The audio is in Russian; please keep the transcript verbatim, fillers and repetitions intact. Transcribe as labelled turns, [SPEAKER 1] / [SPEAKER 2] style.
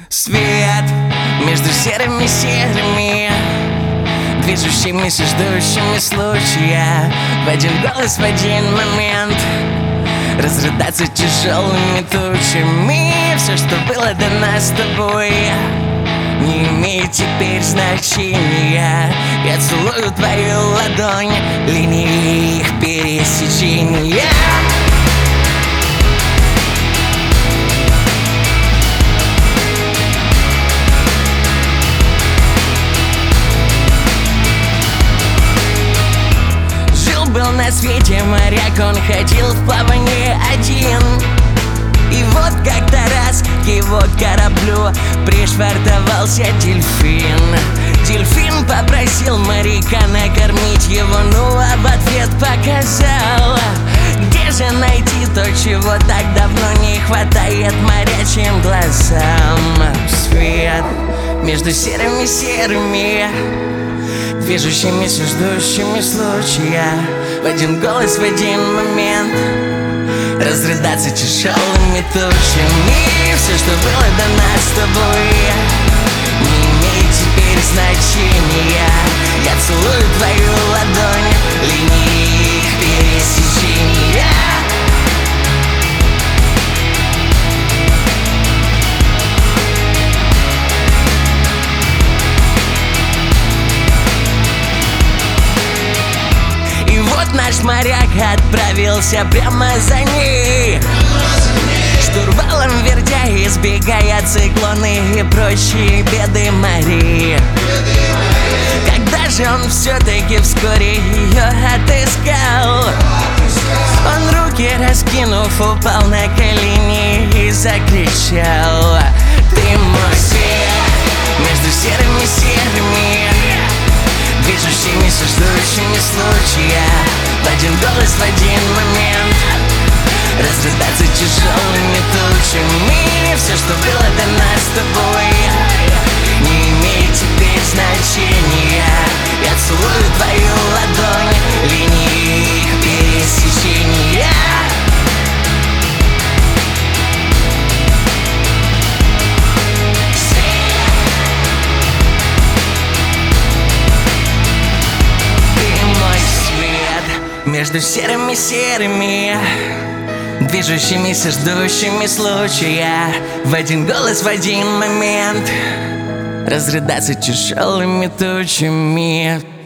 [SPEAKER 1] Свет между серыми серыми, движущимися, ждущими случая, в один голос, в один момент разрыдаться тяжелыми тучами. Все, что было до нас с тобой, не имеет теперь значения. Я целую твою ладонь, линии их пересечения. Был на свете моряк, он ходил в плавание один. И вот как-то раз к его кораблю пришвартовался дельфин. Дельфин попросил моряка накормить его, ну а в ответ показал: где же найти то, чего так давно не хватает морячим глазам? Свет между серыми серыми, движущимися, ждущими случая, в один голос, в один момент разрыдаться тяжелыми тучами. Все, что было до нас с тобой, не имеет теперь значения. Я целую твою ладонь, линии их пересечения. Наш моряк отправился прямо за ней, штурвалом вертя, избегая циклоны и прочие беды морей. Когда же он все-таки вскоре ее отыскал, он, руки раскинув, упал на колени и закричал: ты мой свет между серыми серыми, движущимися, ждущими случая, в один голос, в один момент разрыдаться тяжелыми тучами. Все, что было до нас с тобой, не имеет теперь значения. Я целую твою ладонь, линии их пересечения. Между серыми серыми, движущимися, ждущими случая, в один голос, в один момент разрыдаться тяжелыми тучами.